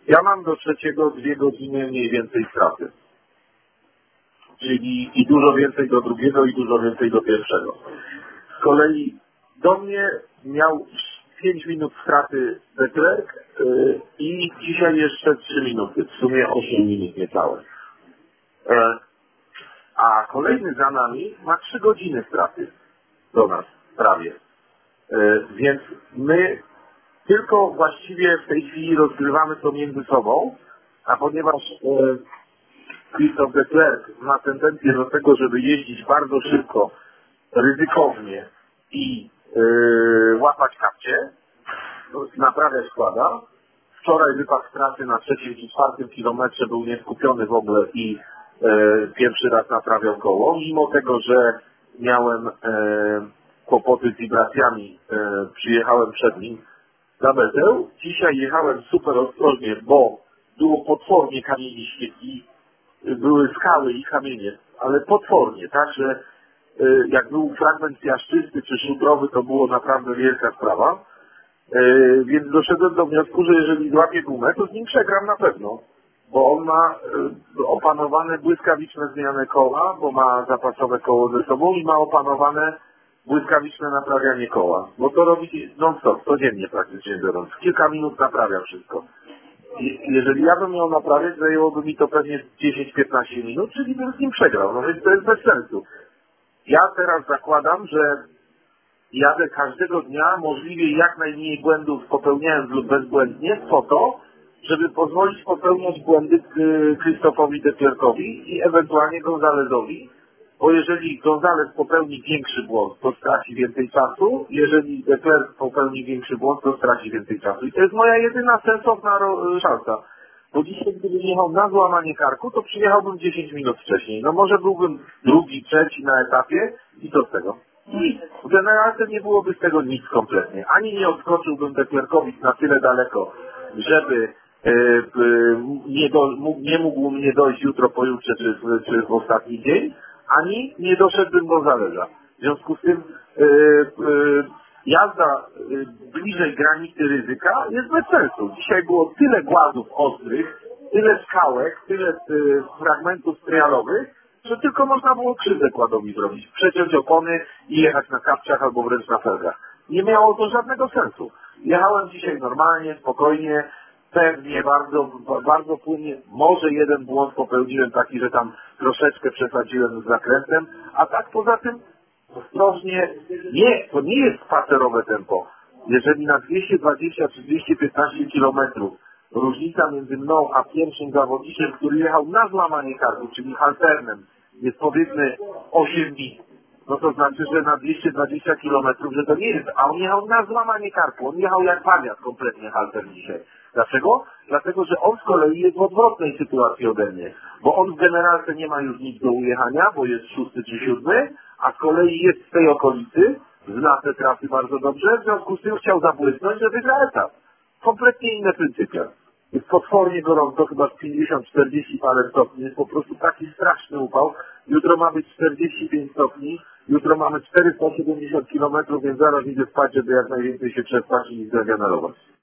Ja mam do trzeciego 2 godziny mniej więcej straty. Czyli i dużo więcej do drugiego i dużo więcej do pierwszego. Z kolei do mnie miał 5 minut straty Leclerc i dzisiaj jeszcze 3 minuty, w sumie 8 minut niecałe. A kolejny za nami ma 3 godziny straty do nas prawie. Więc my tylko właściwie w tej chwili rozgrywamy to między sobą, a ponieważ Christophe Leclerc ma tendencję do tego, żeby jeździć bardzo szybko, ryzykownie i łapać kapcie, naprawiać składa. Wczoraj wypadł z trasy na 3. czy 4. kilometrze, był nieskupiony w ogóle i pierwszy raz naprawiał koło, mimo tego, że miałem kłopoty z wibracjami, przyjechałem przed nim na metę. Dzisiaj jechałem super ostrożnie, bo było potwornie kamieniście i były skały i kamienie, ale potwornie, tak, że jak był fragment piaszczysty czy szutrowy, to było naprawdę wielka sprawa. Więc doszedłem do wniosku, że jeżeli złapię gumę, to z nim przegram na pewno, bo on ma opanowane błyskawiczne zmiany koła, bo ma zapasowe koło ze sobą i ma opanowane błyskawiczne naprawianie koła. Bo to robi non-stop, codziennie praktycznie biorąc. Kilka minut naprawia wszystko. Jeżeli ja bym miał naprawiać, zajęłoby mi to pewnie 10-15 minut, czyli bym z nim przegrał. No więc to jest bez sensu. Ja teraz zakładam, że jadę każdego dnia, możliwie jak najmniej błędów popełniając lub bezbłędnie, po to, żeby pozwolić popełniać błędy Christophowi Leclercowi i ewentualnie Gonzalezowi, bo jeżeli Gonzalez popełni większy błąd, to straci więcej czasu, jeżeli Leclerc popełni większy błąd, to straci więcej czasu. I to jest moja jedyna sensowna szansa. Bo dzisiaj, gdybym jechał na złamanie karku, to przyjechałbym 10 minut wcześniej. No może byłbym drugi, trzeci na etapie i co z tego? Nic. W generalnie nie byłoby z tego nic kompletnie. Ani nie odskoczyłbym Leclercowi na tyle daleko, żeby nie mógł mnie dojść jutro, pojutrze czy w ostatni dzień, ani nie doszedłbym do Gonzaleza. W związku z tym jazda bliżej granicy ryzyka jest bez sensu. Dzisiaj było tyle głazów ostrych, tyle skałek, tyle fragmentów trialowych, że tylko można było krzywdę kładowi zrobić. Przeciąć opony i jechać na kapciach albo wręcz na felgach. Nie miało to żadnego sensu. Jechałem dzisiaj normalnie, spokojnie, pewnie, bardzo płynnie. Może jeden błąd popełniłem taki, że tam troszeczkę przesadziłem z zakrętem, a tak poza tym ostrożnie. Nie, to nie jest spacerowe tempo. Jeżeli na 220 czy 215 kilometrów różnica między mną a pierwszym zawodnikiem, który jechał na złamanie karku, czyli halternem, jest powiedzmy 8 dni, no to znaczy, że na 220 kilometrów, że to nie jest, a on jechał na złamanie karku, on jechał jak wariat kompletnie halter dzisiaj. Dlaczego? Dlatego, że on z kolei jest w odwrotnej sytuacji ode mnie, bo on w generalce nie ma już nic do ujechania, bo jest 6. czy 7, a z kolei jest w tej okolicy, zna te trasy bardzo dobrze, w związku z tym chciał zabłysnąć, że wygra etap. Kompletnie inne pryncypia. Jest potwornie gorąco, chyba 50-40 parę stopni, jest po prostu taki straszny upał. Jutro ma być 45 stopni, jutro mamy 470 km, więc zaraz idę spać, żeby jak najwięcej się przespać i zregenerować.